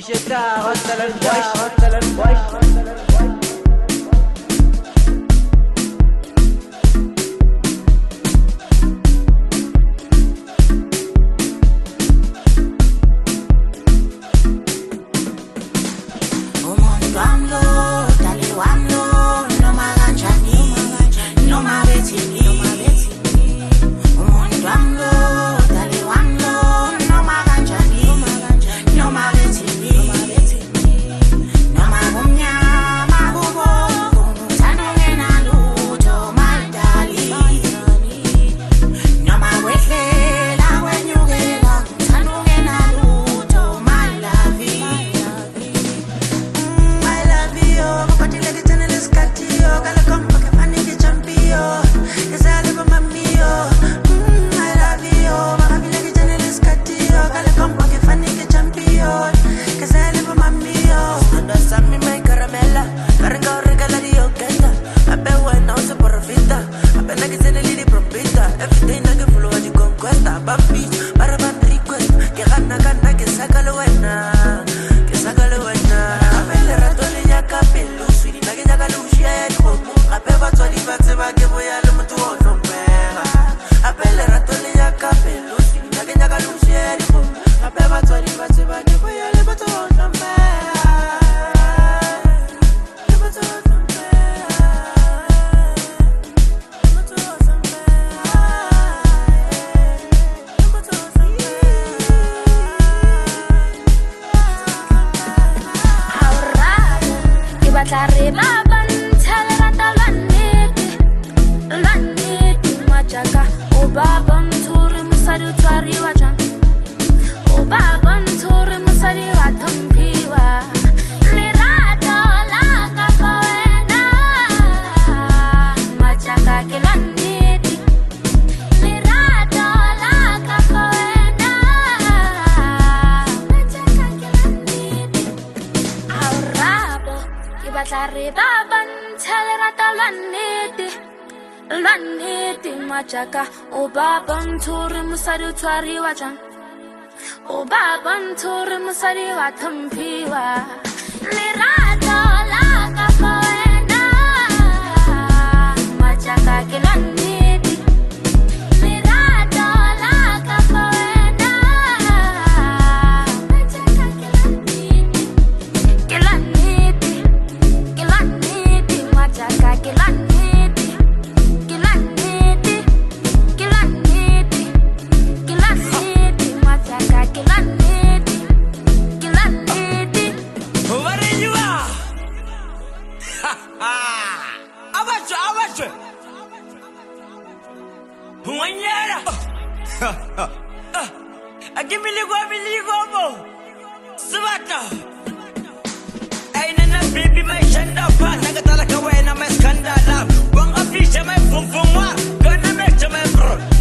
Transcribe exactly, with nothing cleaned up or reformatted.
Shita, hostel and boys, hostel and boys, hostel and boys. Twari wajan, o baban turi musari watampiwa. Lirata la kapoena, machaka kilaniti. Lirata la kapoena, machaka kilaniti. Kilaniti, kilaniti, machaka kilaniti. Give me the go, me the go, mo. Swata. Ain't enough baby, my shanda pa. Nagatala kawe na my scandal. Wang afisha my fum fum wa. Gonna make to my bro.